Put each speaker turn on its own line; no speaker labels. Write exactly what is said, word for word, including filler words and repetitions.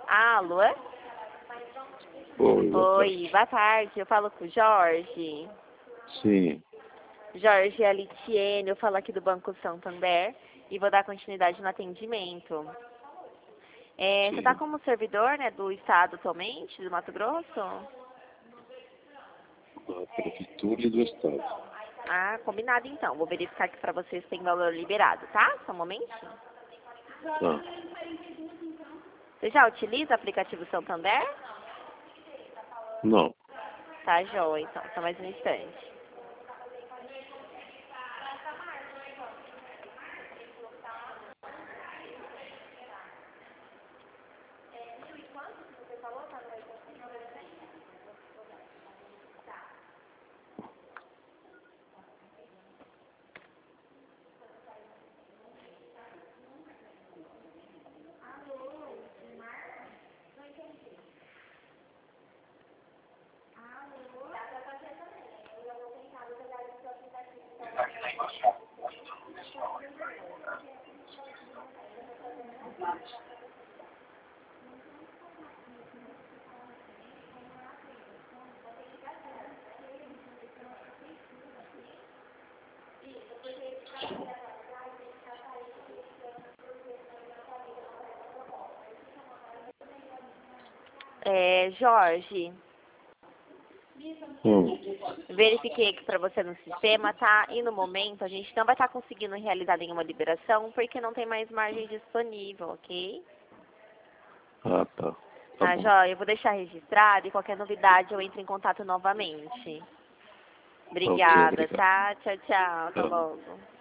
Alô?
Oi, boa
Oi,
tarde.
boa tarde. Eu falo com o Jorge.
Sim,
Jorge Alitiene, eu falo aqui do Banco Santander e vou dar continuidade no atendimento. É, você está
sim.
como servidor, né, do Estado atualmente, do Mato Grosso?
Da Prefeitura e do Estado.
Ah, combinado então. Vou verificar aqui para vocês se tem valor liberado, tá? Só um momento.
Tá.
Você já utiliza o aplicativo Santander?
Não.
Tá, joia, então. Só mais um instante. É, Jorge,
Hum.
verifiquei aqui para você no sistema, tá? E no momento a gente não vai estar conseguindo realizar nenhuma liberação porque não tem mais margem disponível, ok?
Ah, tá. Tá
Tá,
bom.
joia? Eu vou deixar registrado e qualquer novidade eu entro em contato novamente.
Ok,
Obrigada,
obrigado.
tá? Tchau, tchau. Até
Tchau.
logo.